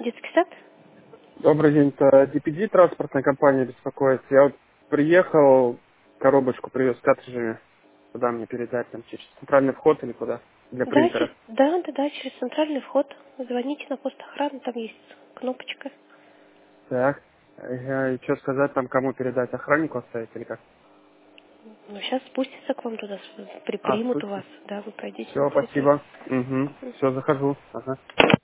Детский сад? Добрый день, это DPD транспортная компания беспокоит. Я вот приехал, коробочку привез с картриджами. Куда мне передать, там через центральный вход или куда? Для Да, принтера. да, через центральный вход. Звоните на пост охраны, там есть кнопочка. Так. И что сказать, там кому передать? Охраннику оставить или как? Ну, сейчас спустится к вам туда, А, примут у слушайте. вас. Да, вы пройдете на Все, территорию. спасибо. Угу. Все, захожу. Ага.